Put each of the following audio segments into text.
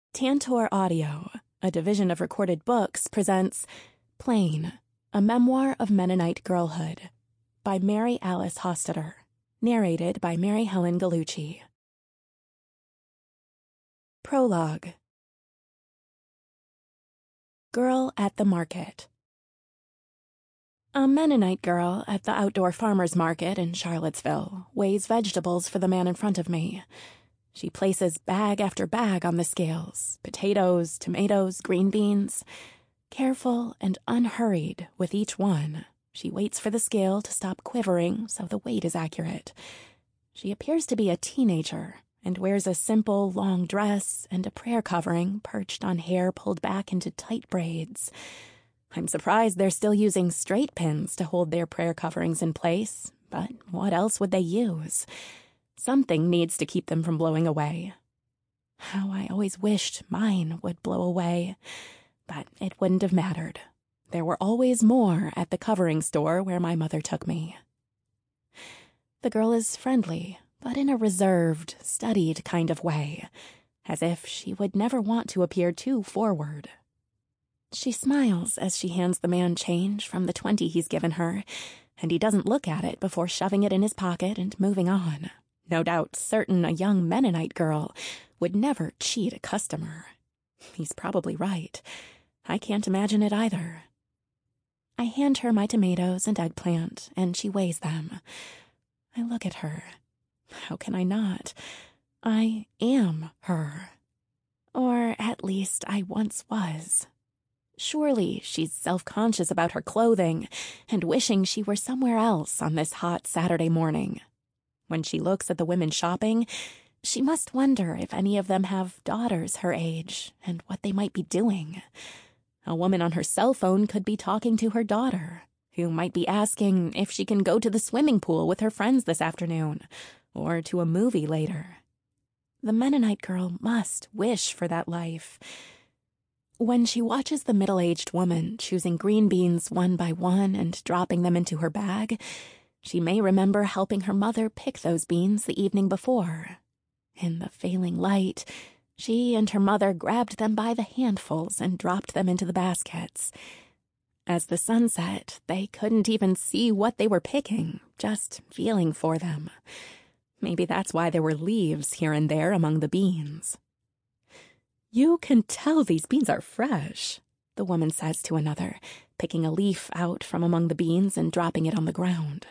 Tantor Audio, a division of Recorded Books, presents Plain, a Memoir of Mennonite Girlhood by Mary Alice Hostetter, narrated by Mary Helen Gallucci. Prologue. Girl at the Market. A Mennonite girl at the outdoor farmer's market in Charlottesville weighs vegetables for the man in front of me. She places bag after bag on the scales, potatoes, tomatoes, green beans. Careful and unhurried with each one, she waits for the scale to stop quivering so the weight is accurate. She appears to be a teenager and wears a simple, long dress and a prayer covering perched on hair pulled back into tight braids. I'm surprised they're still using straight pins to hold their prayer coverings in place, but what else would they use? Something needs to keep them from blowing away. How I always wished mine would blow away, but it wouldn't have mattered. There were always more at the covering store where my mother took me. The girl is friendly, but in a reserved, studied kind of way, as if she would never want to appear too forward. She smiles as she hands the man change from the 20 he's given her, and he doesn't look at it before shoving it in his pocket and moving on. No doubt certain a young Mennonite girl would never cheat a customer. He's probably right. I can't imagine it either. I hand her my tomatoes and eggplant, and she weighs them. I look at her. How can I not? I am her. Or at least I once was. Surely she's self-conscious about her clothing and wishing she were somewhere else on this hot Saturday morning. When she looks at the women shopping, she must wonder if any of them have daughters her age and what they might be doing. A woman on her cell phone could be talking to her daughter, who might be asking if she can go to the swimming pool with her friends this afternoon, or to a movie later. The Mennonite girl must wish for that life. When she watches the middle-aged woman choosing green beans one by one and dropping them into her bag, she may remember helping her mother pick those beans the evening before. In the failing light, she and her mother grabbed them by the handfuls and dropped them into the baskets. As the sun set, they couldn't even see what they were picking, just feeling for them. Maybe that's why there were leaves here and there among the beans. "You can tell these beans are fresh," the woman says to another, picking a leaf out from among the beans and dropping it on the ground.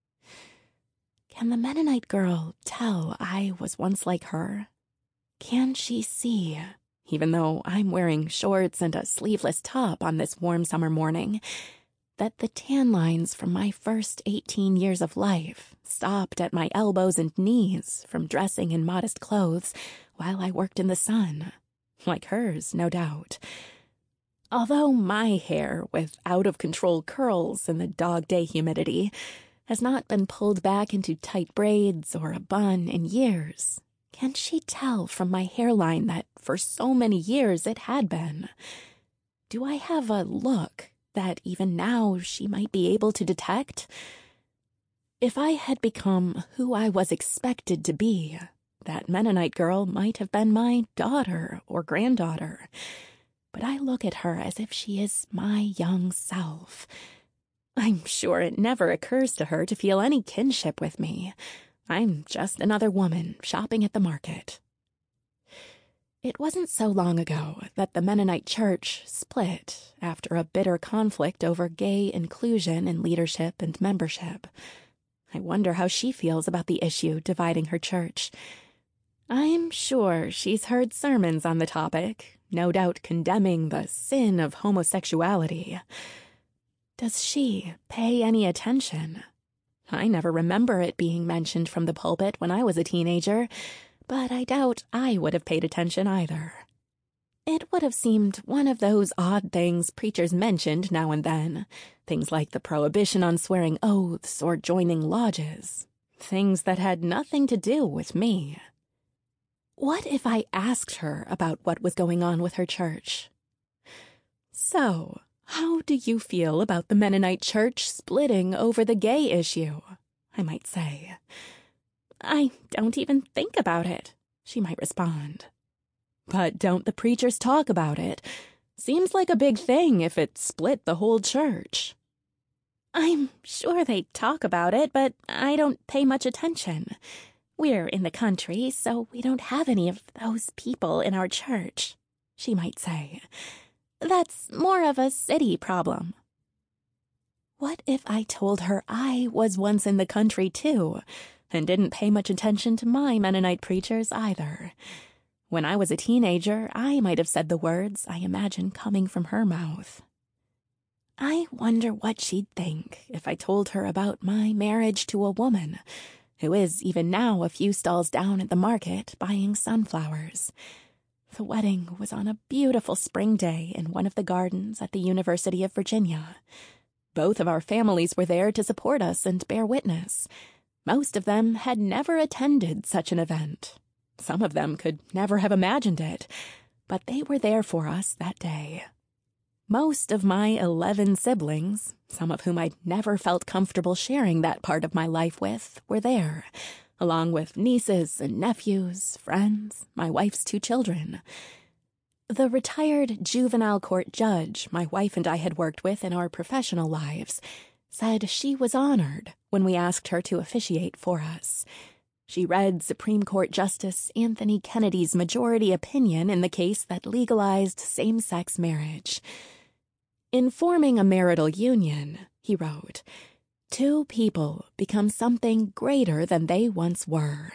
Can the Mennonite girl tell I was once like her? Can she see, even though I'm wearing shorts and a sleeveless top on this warm summer morning, that the tan lines from my first 18 years of life stopped at my elbows and knees from dressing in modest clothes while I worked in the sun? Like hers, no doubt. Although my hair, with out-of-control curls in the dog-day humidity, has not been pulled back into tight braids or a bun in years, can she tell from my hairline that for so many years it had been? Do I have a look that even now she might be able to detect? If I had become who I was expected to be, that Mennonite girl might have been my daughter or granddaughter. But I look at her as if she is my young self. I'm sure it never occurs to her to feel any kinship with me. I'm just another woman shopping at the market. It wasn't so long ago that the Mennonite Church split after a bitter conflict over gay inclusion in leadership and membership. I wonder how she feels about the issue dividing her church. I'm sure she's heard sermons on the topic, no doubt condemning the sin of homosexuality. Does she pay any attention? I never remember it being mentioned from the pulpit when I was a teenager, but I doubt I would have paid attention either. It would have seemed one of those odd things preachers mentioned now and then, things like the prohibition on swearing oaths or joining lodges, things that had nothing to do with me. What if I asked her about what was going on with her church? "So, how do you feel about the Mennonite Church splitting over the gay issue?" I might say. "I don't even think about it," she might respond. But don't the preachers talk about it? Seems like a big thing if it split the whole church. I'm sure they talk about it, but I don't pay much attention. We're in the country, so we don't have any of those people in our church, she might say. That's more of a city problem. What if I told her I was once in the country, too, and didn't pay much attention to my Mennonite preachers either? When I was a teenager, I might have said the words I imagine coming from her mouth. I wonder what she'd think if I told her about my marriage to a woman who is even now a few stalls down at the market buying sunflowers. The wedding was on a beautiful spring day in one of the gardens at the University of Virginia. Both of our families were there to support us and bear witness. Most of them had never attended such an event. Some of them could never have imagined it, but they were there for us that day. Most of my 11 siblings, some of whom I'd never felt comfortable sharing that part of my life with, were there, along with nieces and nephews, friends, my wife's 2 children. The retired juvenile court judge my wife and I had worked with in our professional lives said she was honored when we asked her to officiate for us. She read Supreme Court Justice Anthony Kennedy's majority opinion in the case that legalized same-sex marriage. In forming a marital union, he wrote, 2 people become something greater than they once were.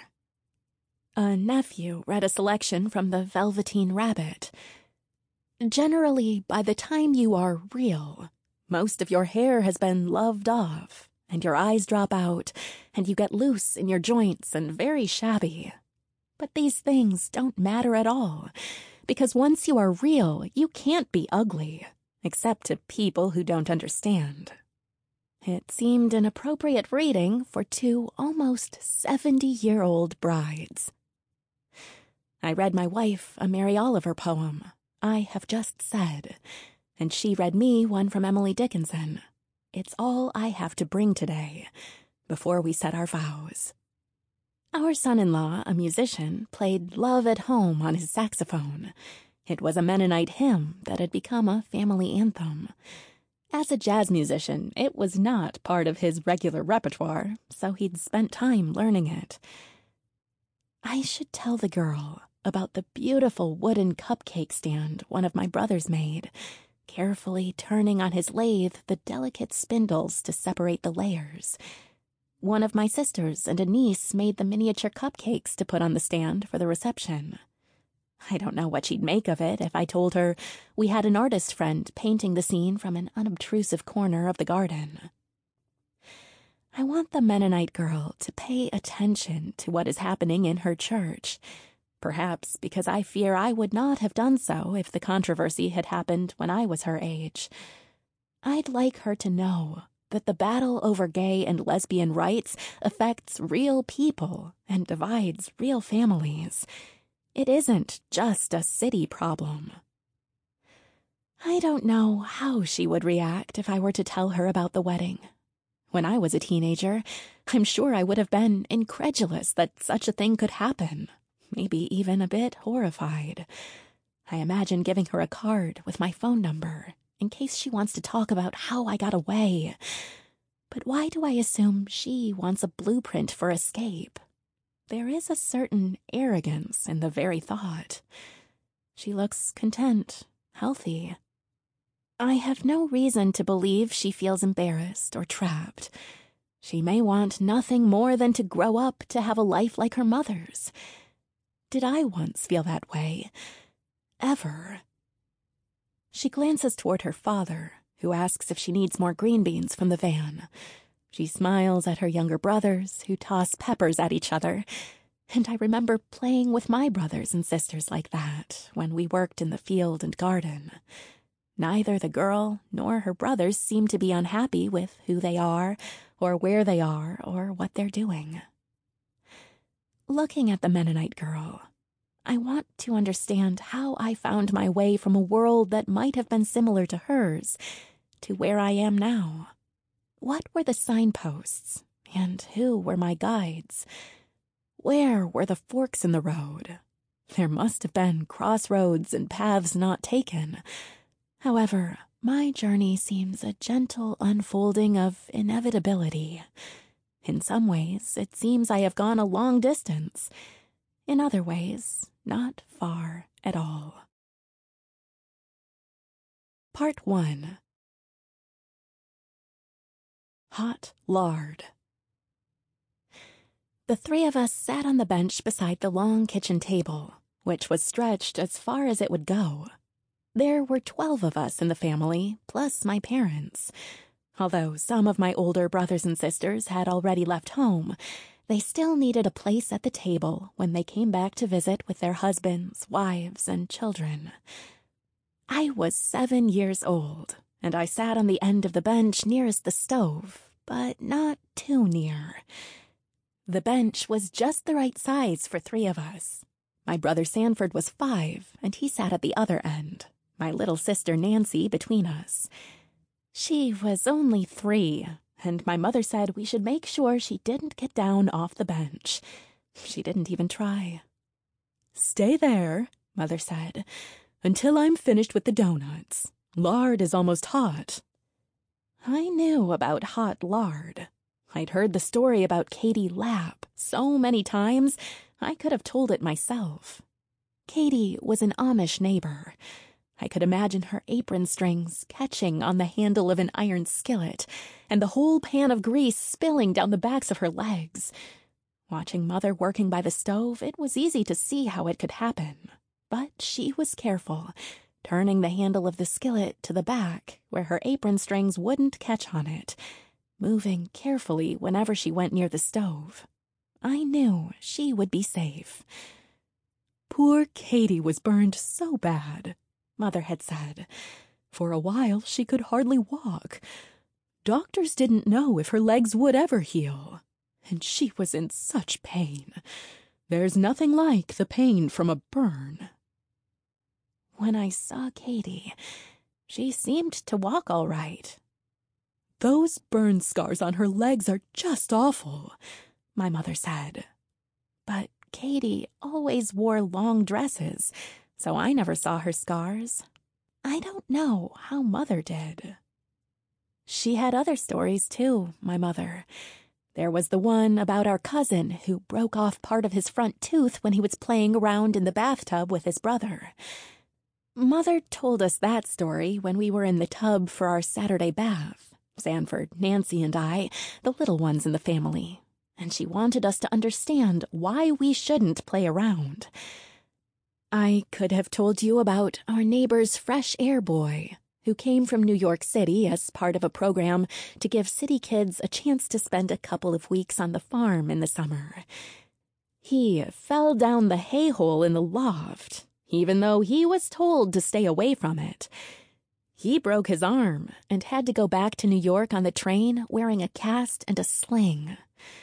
A nephew read a selection from the Velveteen Rabbit. Generally, by the time you are real, most of your hair has been loved off, and your eyes drop out, and you get loose in your joints and very shabby. But these things don't matter at all, because once you are real, you can't be ugly, except to people who don't understand. It seemed an appropriate reading for 2 almost 70-year-old brides. I read my wife a Mary Oliver poem, I Have Just Said, and she read me one from Emily Dickinson, It's All I Have to Bring Today, before we said our vows. Our son-in-law, a musician, played Love at Home on his saxophone. It was a Mennonite hymn that had become a family anthem. As a jazz musician, it was not part of his regular repertoire, so he'd spent time learning it. I should tell the girl about the beautiful wooden cupcake stand one of my brothers made, carefully turning on his lathe the delicate spindles to separate the layers. One of my sisters and a niece made the miniature cupcakes to put on the stand for the reception. I don't know what she'd make of it if I told her we had an artist friend painting the scene from an unobtrusive corner of the garden. I want the Mennonite girl to pay attention to what is happening in her church, perhaps because I fear I would not have done so if the controversy had happened when I was her age. I'd like her to know that the battle over gay and lesbian rights affects real people and divides real families. It isn't just a city problem. I don't know how she would react if I were to tell her about the wedding. When I was a teenager, I'm sure I would have been incredulous that such a thing could happen, maybe even a bit horrified. I imagine giving her a card with my phone number in case she wants to talk about how I got away. But why do I assume she wants a blueprint for escape? There is a certain arrogance in the very thought. She looks content, healthy. I have no reason to believe she feels embarrassed or trapped. She may want nothing more than to grow up to have a life like her mother's. Did I once feel that way? Ever? She glances toward her father, who asks if she needs more green beans from the van. She smiles at her younger brothers, who toss peppers at each other, and I remember playing with my brothers and sisters like that when we worked in the field and garden. Neither the girl nor her brothers seem to be unhappy with who they are, or where they are, or what they're doing. Looking at the Mennonite girl, I want to understand how I found my way from a world that might have been similar to hers to where I am now. What were the signposts, and who were my guides? Where were the forks in the road? There must have been crossroads and paths not taken. However, my journey seems a gentle unfolding of inevitability. In some ways, it seems I have gone a long distance. In other ways, not far at all. Part 1. Hot lard. The three of us sat on the bench beside the long kitchen table, which was stretched as far as it would go. There were 12 of us in the family, plus my parents. Although some of my older brothers and sisters had already left home, they still needed a place at the table when they came back to visit with their husbands, wives, and children. I was 7 years old, and I sat on the end of the bench nearest the stove, but not too near. The bench was just the right size for 3 of us. My brother Sanford was 5, and he sat at the other end, my little sister Nancy between us. She was only 3, and my mother said we should make sure she didn't get down off the bench. She didn't even try. "Stay there," Mother said, "until I'm finished with the donuts. Lard is almost hot." I knew about hot lard. I'd heard the story about Katie Lapp so many times, I could have told it myself. Katie was an Amish neighbor. I could imagine her apron strings catching on the handle of an iron skillet, and the whole pan of grease spilling down the backs of her legs. Watching Mother working by the stove, it was easy to see how it could happen. But she was careful, turning the handle of the skillet to the back, where her apron strings wouldn't catch on it, moving carefully whenever she went near the stove. I knew she would be safe. "Poor Katie was burned so bad," Mother had said. "For a while she could hardly walk. Doctors didn't know if her legs would ever heal. And she was in such pain. There's nothing like the pain from a burn." When I saw Katie, she seemed to walk all right. "Those burn scars on her legs are just awful," my mother said. But Katie always wore long dresses, so I never saw her scars. I don't know how Mother did. She had other stories too, my mother. There was the one about our cousin who broke off part of his front tooth when he was playing around in the bathtub with his brother. Mother told us that story when we were in the tub for our Saturday bath. Sanford, Nancy, and I, the little ones in the family, and she wanted us to understand why we shouldn't play around. I could have told you about our neighbor's fresh air boy, who came from New York City as part of a program to give city kids a chance to spend a couple of weeks on the farm in the summer. He fell down the hay hole in the loft, even though he was told to stay away from it. He broke his arm and had to go back to New York on the train wearing a cast and a sling.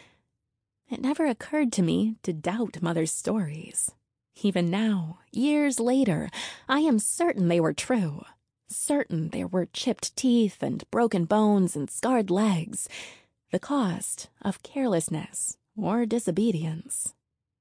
It never occurred to me to doubt Mother's stories. Even now, years later, I am certain they were true. Certain there were chipped teeth and broken bones and scarred legs. The cost of carelessness or disobedience.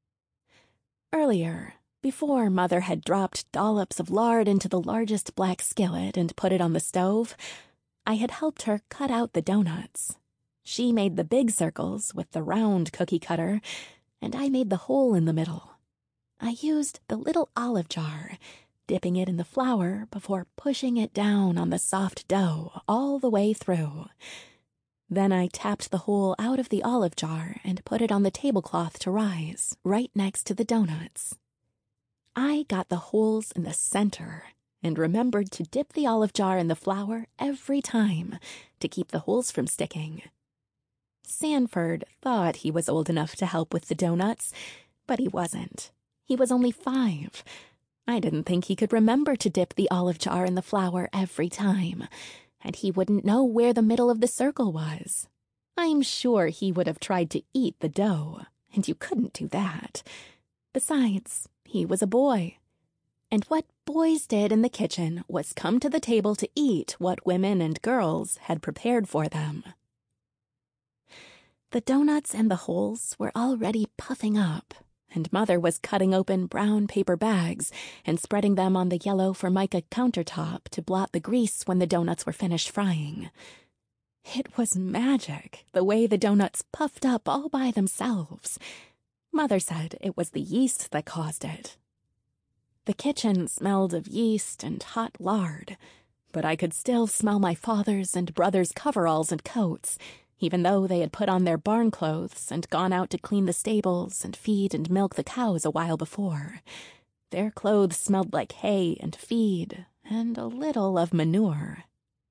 Earlier, before Mother had dropped dollops of lard into the largest black skillet and put it on the stove, I had helped her cut out the donuts. She made the big circles with the round cookie cutter, and I made the hole in the middle. I used the little olive jar, dipping it in the flour before pushing it down on the soft dough all the way through. Then I tapped the hole out of the olive jar and put it on the tablecloth to rise, right next to the donuts. I got the holes in the center and remembered to dip the olive jar in the flour every time to keep the holes from sticking. Sanford thought he was old enough to help with the donuts, but he wasn't. He was only 5. I didn't think he could remember to dip the olive jar in the flour every time, and he wouldn't know where the middle of the circle was. I'm sure he would have tried to eat the dough, and you couldn't do that. Besides, he was a boy. And what boys did in the kitchen was come to the table to eat what women and girls had prepared for them. The donuts and the holes were already puffing up, and Mother was cutting open brown paper bags and spreading them on the yellow Formica countertop to blot the grease when the donuts were finished frying. It was magic, the way the donuts puffed up all by themselves. Mother said it was the yeast that caused it. The kitchen smelled of yeast and hot lard, but I could still smell my father's and brother's coveralls and coats, even though they had put on their barn clothes and gone out to clean the stables and feed and milk the cows a while before. Their clothes smelled like hay and feed and a little of manure.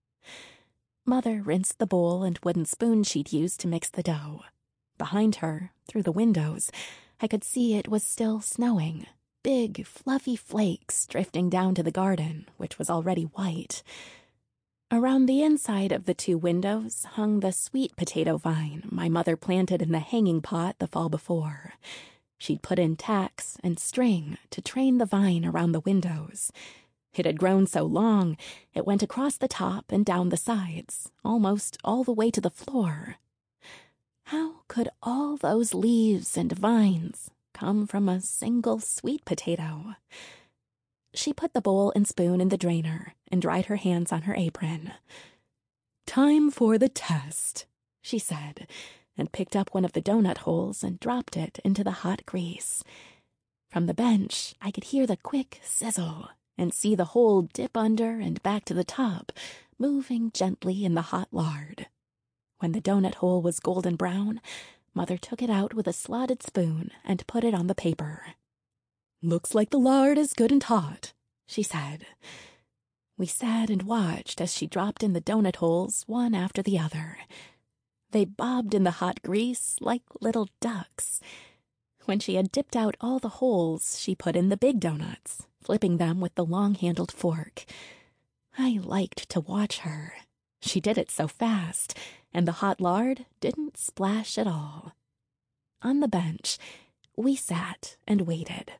Mother rinsed the bowl and wooden spoon she'd used to mix the dough. Behind her, through the windows, I could see it was still snowing, big, fluffy flakes drifting down to the garden, which was already white. Around the inside of the 2 windows hung the sweet potato vine my mother planted in the hanging pot the fall before. She'd put in tacks and string to train the vine around the windows. It had grown so long, it went across the top and down the sides, almost all the way to the floor. How could all those leaves and vines come from a single sweet potato? She put the bowl and spoon in the drainer and dried her hands on her apron. "Time for the test," she said, and picked up one of the donut holes and dropped it into the hot grease. From the bench, I could hear the quick sizzle and see the hole dip under and back to the top, moving gently in the hot lard. When the donut hole was golden brown, Mother took it out with a slotted spoon and put it on the paper. "Looks like the lard is good and hot," she said. We sat and watched as she dropped in the donut holes one after the other. They bobbed in the hot grease like little ducks. When she had dipped out all the holes, she put in the big donuts, flipping them with the long-handled fork. I liked to watch her. She did it so fast, and the hot lard didn't splash at all. On the bench, we sat and waited.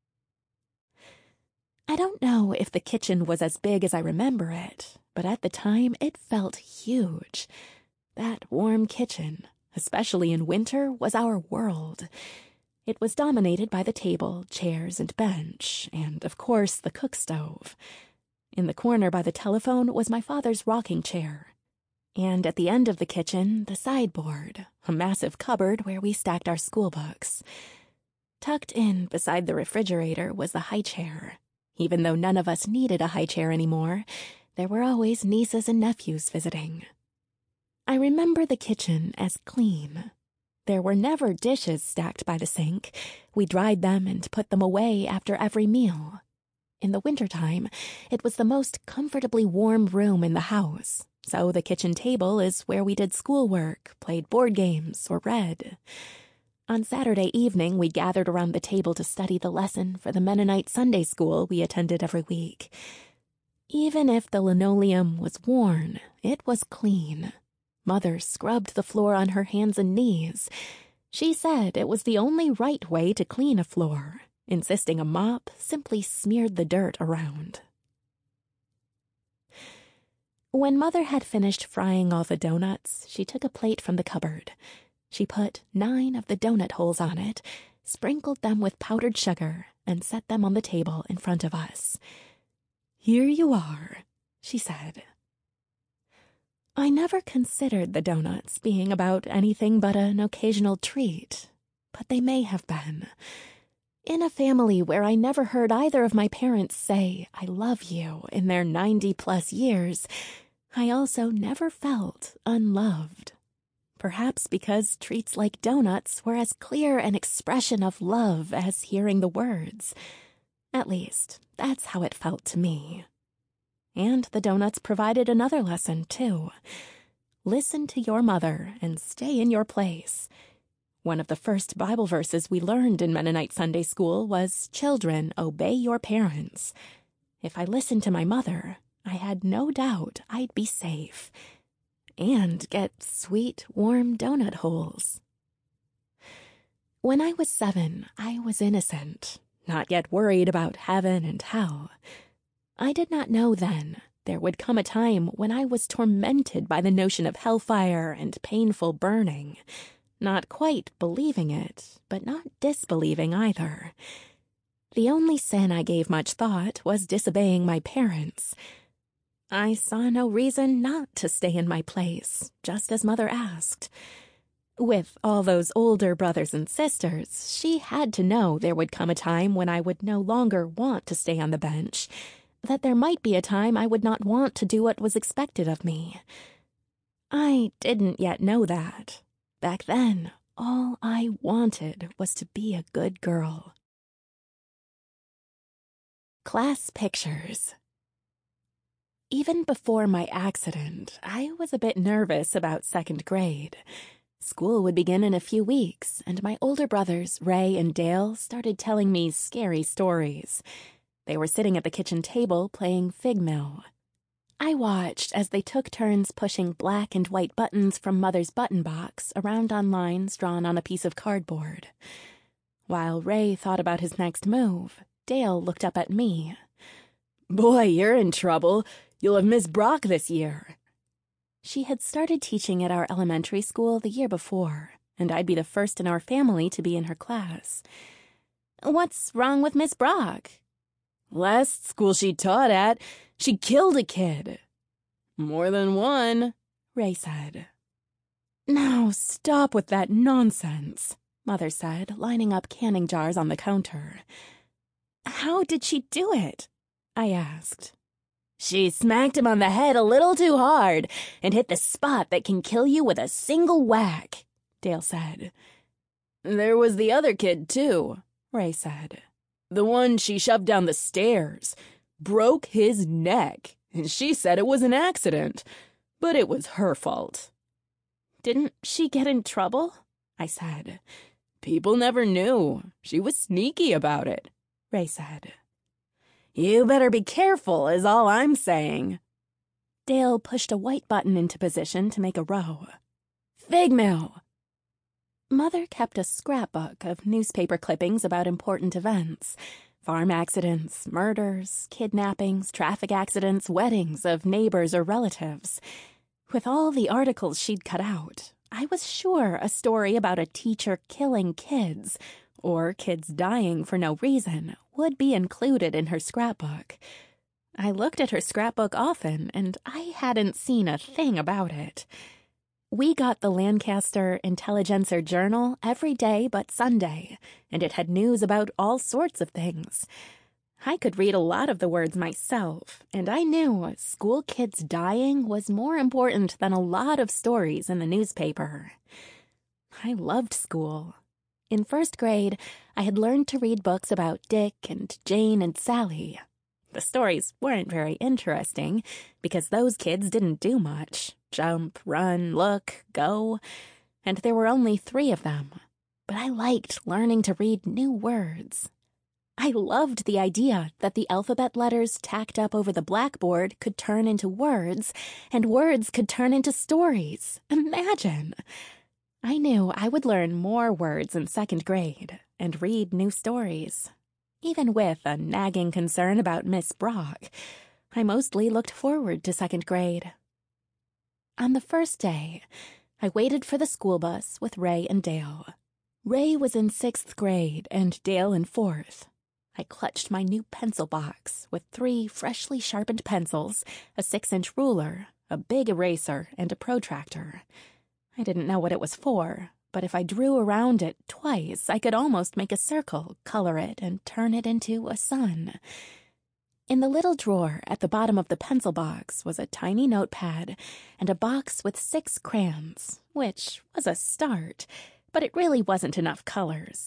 I don't know if the kitchen was as big as I remember it, but at the time it felt huge. That warm kitchen, especially in winter, was our world. It was dominated by the table, chairs, and bench, and, of course, the cook stove. In the corner by the telephone was my father's rocking chair. And at the end of the kitchen, the sideboard, a massive cupboard where we stacked our school books. Tucked in beside the refrigerator was the high chair. Even though none of us needed a high chair anymore, there were always nieces and nephews visiting. I remember the kitchen as clean. There were never dishes stacked by the sink. We dried them and put them away after every meal. In the wintertime, it was the most comfortably warm room in the house, so the kitchen table is where we did schoolwork, played board games, or read. On Saturday evening, we gathered around the table to study the lesson for the Mennonite Sunday school we attended every week. Even if the linoleum was worn, it was clean. Mother scrubbed the floor on her hands and knees. She said it was the only right way to clean a floor, insisting a mop simply smeared the dirt around. When Mother had finished frying all the donuts, she took a plate from the cupboard. She put 9 of the donut holes on it, sprinkled them with powdered sugar, and set them on the table in front of us. "Here you are," she said. I never considered the donuts being about anything but an occasional treat, but they may have been. In a family where I never heard either of my parents say, "I love you," in their 90-plus years, I also never felt unloved. Perhaps because treats like donuts were as clear an expression of love as hearing the words. At least, that's how it felt to me. And the donuts provided another lesson, too. Listen to your mother and stay in your place. One of the first Bible verses we learned in Mennonite Sunday School was, "Children, obey your parents." If I listened to my mother, I had no doubt I'd be safe. And get sweet, warm donut holes. When I was 7, I was innocent, not yet worried about heaven and hell. I did not know then there would come a time when I was tormented by the notion of hellfire and painful burning. not quite believing it, but not disbelieving either. The only sin I gave much thought was disobeying my parents. I saw no reason not to stay in my place, just as Mother asked. With all those older brothers and sisters, she had to know there would come a time when I would no longer want to stay on the bench, that there might be a time I would not want to do what was expected of me. I didn't yet know that. Back then, all I wanted was to be a good girl. Class pictures. Even before my accident, I was a bit nervous about second grade. School would begin in a few weeks, and my older brothers, Ray and Dale, started telling me scary stories. They were sitting at the kitchen table playing Fig Mill. I watched as they took turns pushing black and white buttons from Mother's button box around on lines drawn on a piece of cardboard. While Ray thought about his next move, Dale looked up at me. "Boy, you're in trouble. You'll have Miss Brock this year." She had started teaching at our elementary school the year before, and I'd be the first in our family to be in her class. "What's wrong with Miss Brock?" "Last school she taught at, she killed a kid." "More than one," Ray said. "Now stop with that nonsense," Mother said, lining up canning jars on the counter. "How did she do it?" I asked. "She smacked him on the head a little too hard and hit the spot that can kill you with a single whack," Dale said. "There was the other kid, too," Ray said. "The one she shoved down the stairs. Broke his neck, and she said it was an accident, but it was her fault." "Didn't she get in trouble?" I said. "People never knew. She was sneaky about it," Ray said. "You better be careful, is all I'm saying." Dale pushed a white button into position to make a row. "Fig Mill." Mother kept a scrapbook of newspaper clippings about important events. Farm accidents, murders, kidnappings, traffic accidents, weddings of neighbors or relatives. With all the articles she'd cut out, I was sure a story about a teacher killing kids, or kids dying for no reason, would be included in her scrapbook. I looked at her scrapbook often, and I hadn't seen a thing about it. We got the Lancaster Intelligencer Journal every day but Sunday, and it had news about all sorts of things. I could read a lot of the words myself, and I knew school kids dying was more important than a lot of stories in the newspaper. I loved school. In first grade, I had learned to read books about Dick and Jane and Sally. The stories weren't very interesting, because those kids didn't do much. Jump, run, look, go. And there were only 3 of them. But I liked learning to read new words. I loved the idea that the alphabet letters tacked up over the blackboard could turn into words, and words could turn into stories. Imagine! I knew I would learn more words in second grade and read new stories. Even with a nagging concern about Miss Brock, I mostly looked forward to second grade. On the first day, I waited for the school bus with Ray and Dale. Ray was in 6th grade and Dale in 4th. I clutched my new pencil box with 3 freshly sharpened pencils, a 6-inch ruler, a big eraser, and a protractor. I didn't know what it was for, but if I drew around it twice, I could almost make a circle, color it, and turn it into a sun. In the little drawer at the bottom of the pencil box was a tiny notepad and a box with 6 crayons, which was a start, but it really wasn't enough colors.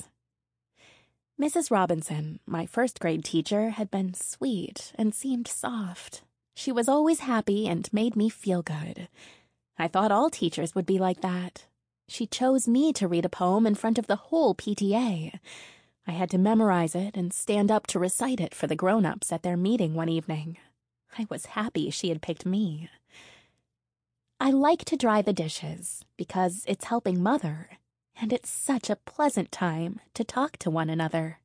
Mrs. Robinson, my first grade teacher, had been sweet and seemed soft. She was always happy and made me feel good. I thought all teachers would be like that. She chose me to read a poem in front of the whole PTA. I had to memorize it and stand up to recite it for the grown-ups at their meeting one evening. I was happy she had picked me. I like to dry the dishes because it's helping Mother, and it's such a pleasant time to talk to one another.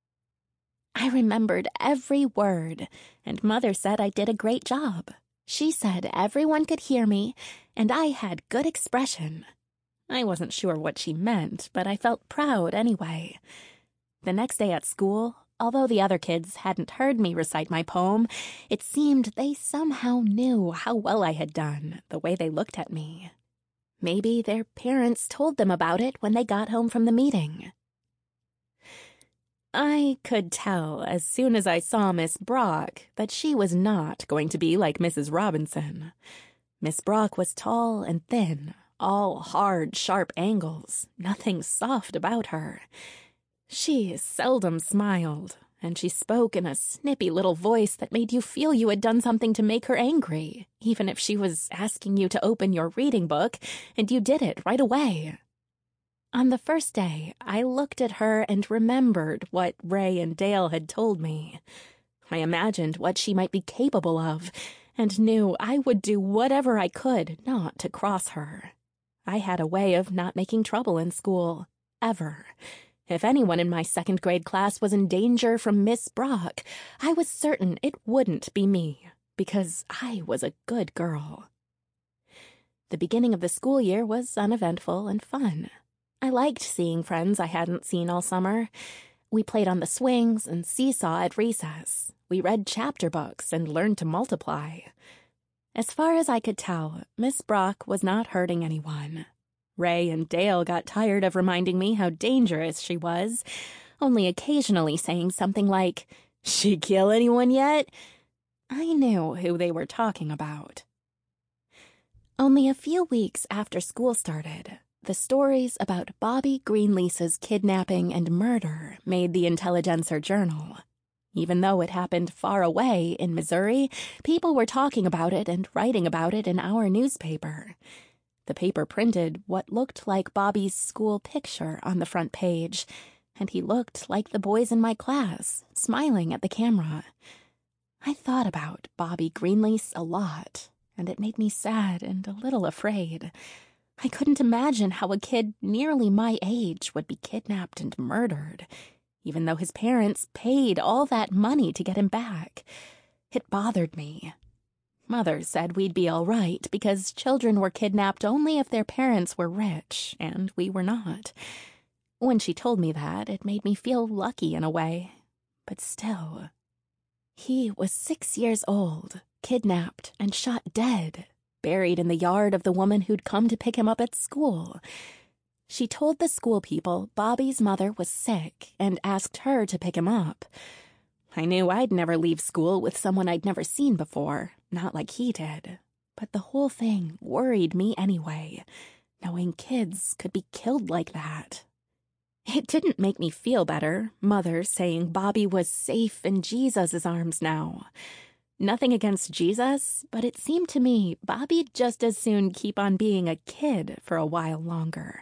I remembered every word, and Mother said I did a great job. She said everyone could hear me, and I had good expression. I wasn't sure what she meant, but I felt proud anyway. The next day at school, although the other kids hadn't heard me recite my poem, it seemed they somehow knew how well I had done, the way they looked at me. Maybe their parents told them about it when they got home from the meeting. I could tell as soon as I saw Miss Brock that she was not going to be like Mrs. Robinson. Miss Brock was tall and thin, all hard, sharp angles, nothing soft about her. She seldom smiled, and she spoke in a snippy little voice that made you feel you had done something to make her angry, even if she was asking you to open your reading book, and you did it right away. On the first day, I looked at her and remembered what Ray and Dale had told me. I imagined what she might be capable of, and knew I would do whatever I could not to cross her. I had a way of not making trouble in school, ever. If anyone in my second grade class was in danger from Miss Brock, I was certain it wouldn't be me, because I was a good girl. The beginning of the school year was uneventful and fun. I liked seeing friends I hadn't seen all summer. We played on the swings and seesaw at recess. We read chapter books and learned to multiply. As far as I could tell, Miss Brock was not hurting anyone. Ray and Dale got tired of reminding me how dangerous she was, only occasionally saying something like, "She kill anyone yet?" I knew who they were talking about. Only a few weeks after school started, the stories about Bobby Greenlease's kidnapping and murder made the Intelligencer Journal. Even though it happened far away in Missouri, people were talking about it and writing about it in our newspaper. The paper printed what looked like Bobby's school picture on the front page, and he looked like the boys in my class, smiling at the camera. I thought about Bobby Greenlease a lot, and it made me sad and a little afraid. I couldn't imagine how a kid nearly my age would be kidnapped and murdered, even though his parents paid all that money to get him back. It bothered me. Mother said we'd be all right because children were kidnapped only if their parents were rich, and we were not. When she told me that, it made me feel lucky in a way. But still, he was 6 years old, kidnapped and shot dead, buried in the yard of the woman who'd come to pick him up at school. She told the school people Bobby's mother was sick and asked her to pick him up. I knew I'd never leave school with someone I'd never seen before, not like he did. But the whole thing worried me anyway, knowing kids could be killed like that. It didn't make me feel better, Mother saying Bobby was safe in Jesus' arms now. Nothing against Jesus, but it seemed to me Bobby'd just as soon keep on being a kid for a while longer.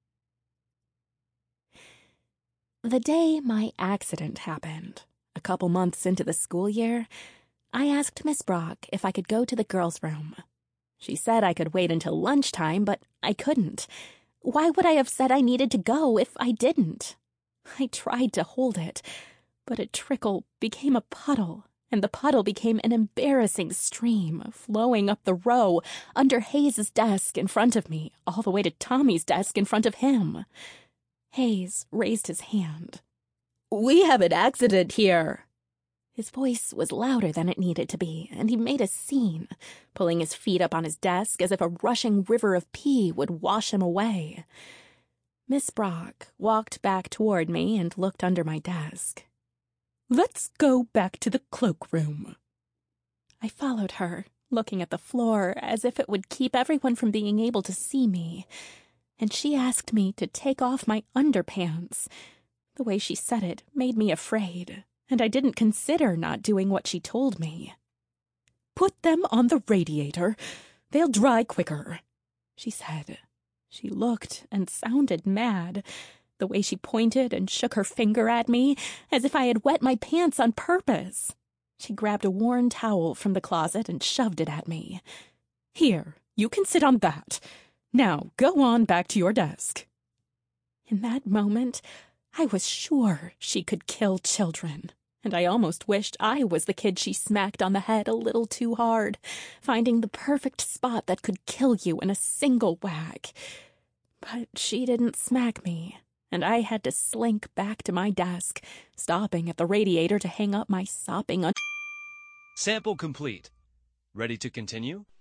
The day my accident happened, a couple months into the school year, I asked Miss Brock if I could go to the girls' room. She said I could wait until lunchtime, but I couldn't. Why would I have said I needed to go if I didn't? I tried to hold it, but a trickle became a puddle, and the puddle became an embarrassing stream, flowing up the row, under Hayes's desk in front of me, all the way to Tommy's desk in front of him. Hayes raised his hand. "We have an accident here." His voice was louder than it needed to be, and he made a scene, pulling his feet up on his desk as if a rushing river of pee would wash him away. Miss Brock walked back toward me and looked under my desk. "Let's go back to the cloakroom." I followed her, looking at the floor as if it would keep everyone from being able to see me, and she asked me to take off my underpants. The way she said it made me afraid, and I didn't consider not doing what she told me. "Put them on the radiator. They'll dry quicker," she said. She looked and sounded mad, the way she pointed and shook her finger at me, as if I had wet my pants on purpose. She grabbed a worn towel from the closet and shoved it at me. "Here, you can sit on that. Now go on back to your desk." In that moment, I was sure she could kill children, and I almost wished I was the kid she smacked on the head a little too hard, finding the perfect spot that could kill you in a single whack. But she didn't smack me, and I had to slink back to my desk, stopping at the radiator to hang up my sopping Sample complete. Ready to continue?